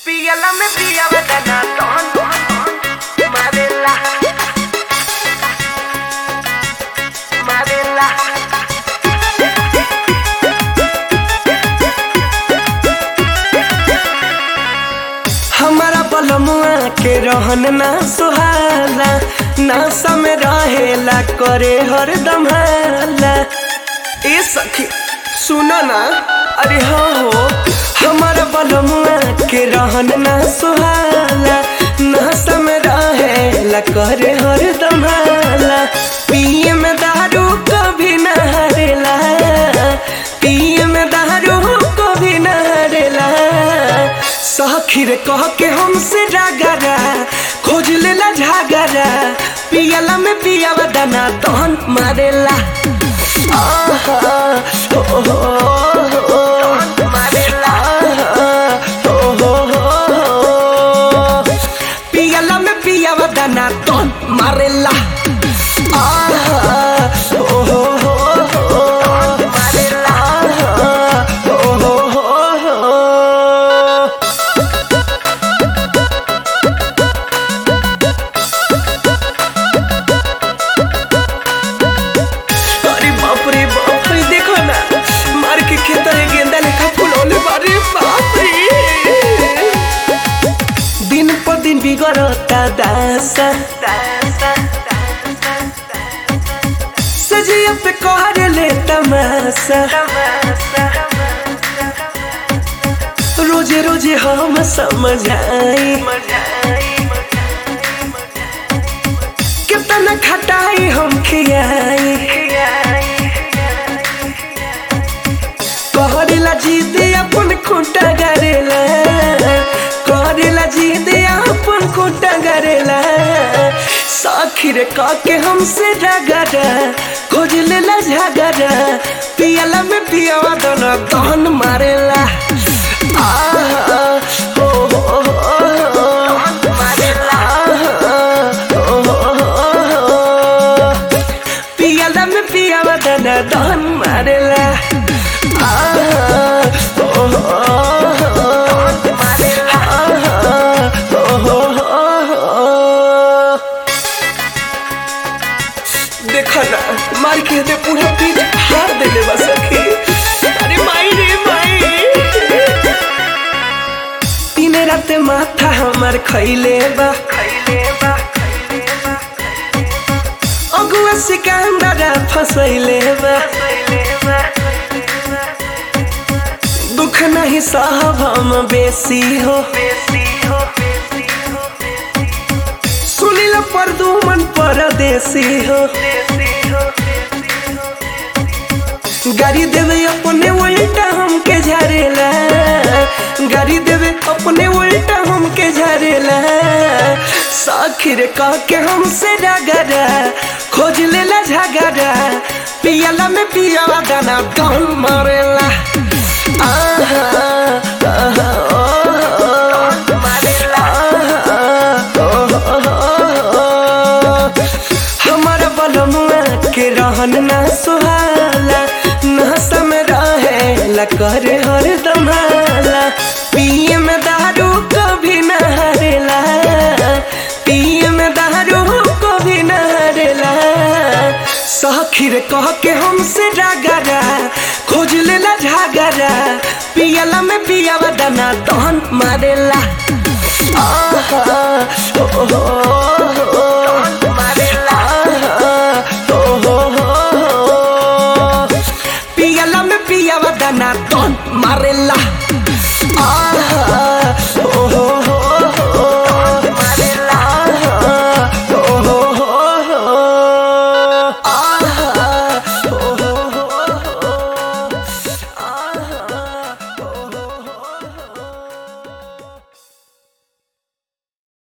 Píllala, me pilla, betanatón, Madela, Madela. हमारा बलमुआ के रहन ना सुहाला, नासा में रहेला करे हरदम हाला। ए सखी सुना ना, अरे हाँ हो, हमारा बलमुआ के रहन ना सुहाला, नासा में रहेला करे हरदम हाला। पिए में दारू कभी न हरेला, पिए में दारू कभी न हरेला। सखी रे कह के हमसे रागरा खोज लेला झगड़ा, पियला में पियावा दाना तहन मारेला। पियला में पियावा दाना तहन मारेला। बिगड़ता दासा सजिया पे कहर ले तमाशा, रोजे रोजे हम समझाई कितना खटाई हम खियाई। कहरेला जीत अपन खूंटा गरेला, कहरेला जीत अपन खूंटा गरेला। सखी रे कह के हमसे रगड़ा खोज लेला झगड़ा, पियला में पियावा दाना तहन मारेला। पियला में पियावा दाना तहन मारेला। देखा ना मार के दे पूरा पीठ हार देले बा सखी। अरे माई रे माई, दिन रात माथा हमार खैले बा, अगुआ सिकंदरा फसैले बा। दुख नहीं सहब हम बेसी हो, सुनिल परदुमन परदेसी हो। गाड़ी देवे अपने उल्टा हमके झारेला, गाड़ी देवे अपने उल्टा हमके झारेला। सखी रे कह के हमसे रगड़ा खोज लेला झगड़ा, पियला में पियावा दाना तहन मारेला। हमारा बलमुआ के रहन ना सुहाला, नशा में रहेला करे हरदम हाला। पिए में दारू कभी न हरेला, पिए में दारू कभी न हरेला। सखी रे कह के हमसे रगड़ा खोज लेला झगड़ा, पियला में पियावा दाना तहन मारेला।